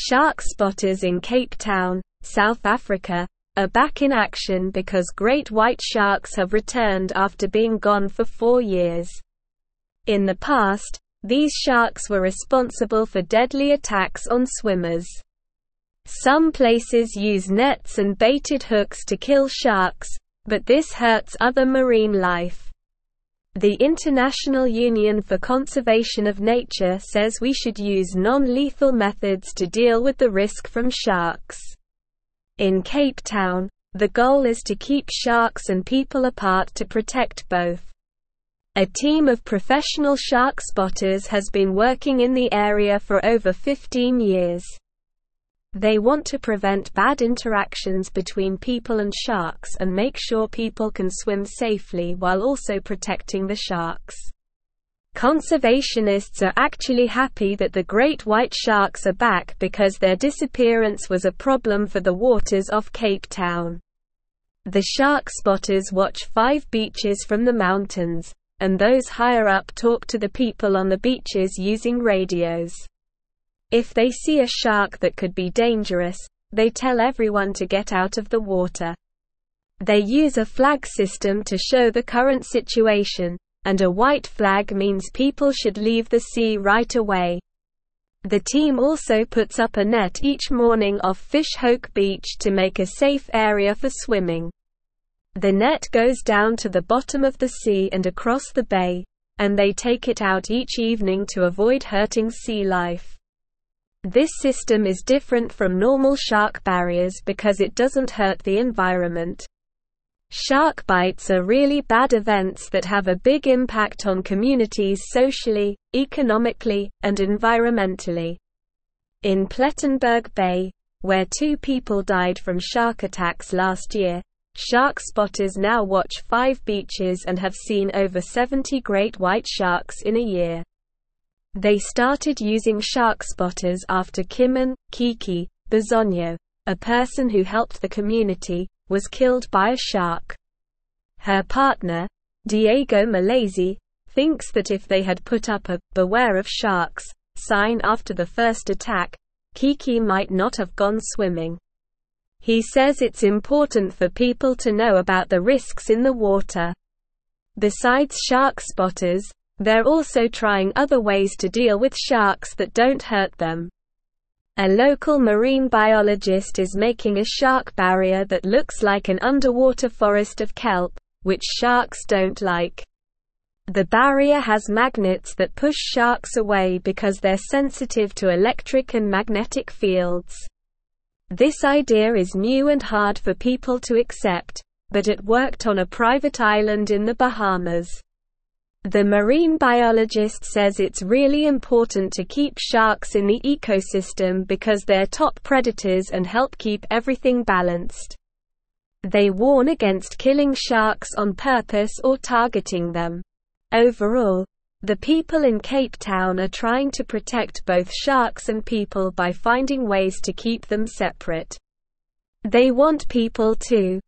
Shark spotters in Cape Town, South Africa, are back in action because great white sharks have returned after being gone for 4 years. In the past, these sharks were responsible for deadly attacks on swimmers. Some places use nets and baited hooks to kill sharks, but this hurts other marine life. The International Union for Conservation of Nature says we should use non-lethal methods to deal with the risk from sharks. In Cape Town, the goal is to keep sharks and people apart to protect both. A team of professional shark spotters has been working in the area for over 15 years. They want to prevent bad interactions between people and sharks and make sure people can swim safely while also protecting the sharks. Conservationists are actually happy that the great white sharks are back because their disappearance was a problem for the waters off Cape Town. The shark spotters watch 5 beaches from the mountains, and those higher up talk to the people on the beaches using radios. If they see a shark that could be dangerous, they tell everyone to get out of the water. They use a flag system to show the current situation, and a white flag means people should leave the sea right away. The team also puts up a net each morning off Fish Hoek Beach to make a safe area for swimming. The net goes down to the bottom of the sea and across the bay, and they take it out each evening to avoid hurting sea life. This system is different from normal shark barriers because it doesn't hurt the environment. Shark bites are really bad events that have a big impact on communities socially, economically, and environmentally. In Plettenberg Bay, where 2 people died from shark attacks last year, shark spotters now watch 5 beaches and have seen over 70 great white sharks in a year. They started using shark spotters after Kimon Kiki Bisogno, a person who helped the community, was killed by a shark. Her partner, Diego Malaysi, thinks that if they had put up a "Beware of Sharks" sign after the first attack, Kiki might not have gone swimming. He says it's important for people to know about the risks in the water. Besides shark spotters, they're also trying other ways to deal with sharks that don't hurt them. A local marine biologist is making a shark barrier that looks like an underwater forest of kelp, which sharks don't like. The barrier has magnets that push sharks away because they're sensitive to electric and magnetic fields. This idea is new and hard for people to accept, but it worked on a private island in the Bahamas. The marine biologist says it's really important to keep sharks in the ecosystem because they're top predators and help keep everything balanced. They warn against killing sharks on purpose or targeting them. Overall, the people in Cape Town are trying to protect both sharks and people by finding ways to keep them separate. They want people to